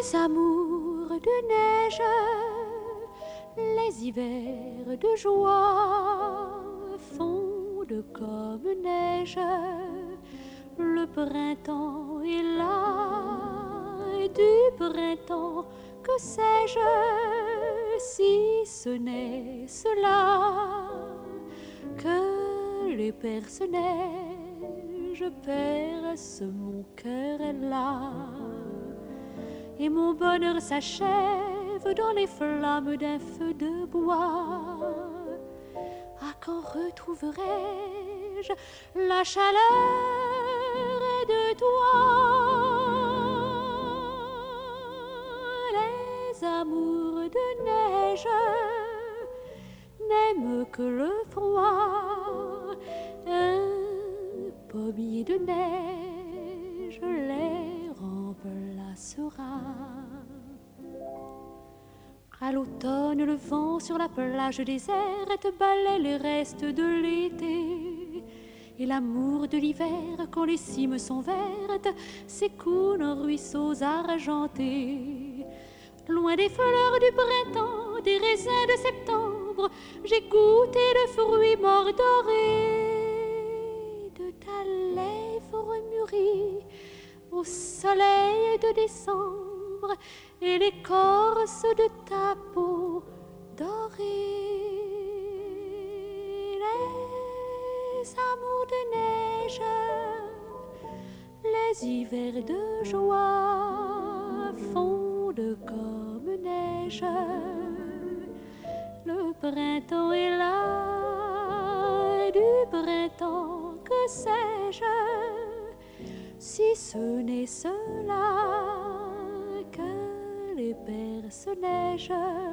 Les amours de neige, les hivers de joie fondent comme neige. Le printemps est là, et du printemps, que sais-je, si ce n'est cela que les perce-neige percent mon cœur là. Et mon bonheur s'achève dans les flammes d'un feu de bois. Ah, quand retrouverai-je la chaleur de toi? Les amours de neige n'aiment que le froid. Un pommier de neige les remplacera. À l'automne, le vent sur la plage déserte balaie les restes de l'été. Et l'amour de l'hiver, quand les cimes sont vertes, s'écoule en ruisseaux argentés. Loin des fleurs du printemps, des raisins de septembre, j'ai goûté le fruit mordoré de ta lèvre mûrie au soleil de décembre et l'écorce de ta peau dorée. Les amours de neige, les hivers de joie fondent comme neige. Le printemps est là, et du printemps, que sais-je, si ce n'est cela que les perce-neige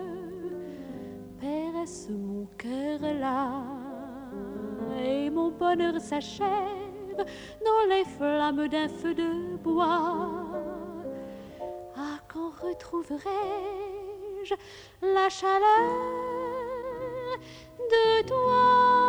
percent mon cœur là. Et mon bonheur s'achève dans les flammes d'un feu de bois. Ah, quand retrouverai-je la chaleur de toi?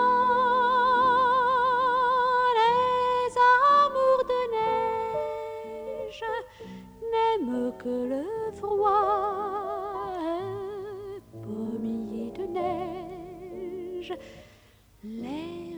Les amours de neige n'aiment que le froid. Un pommier de neige les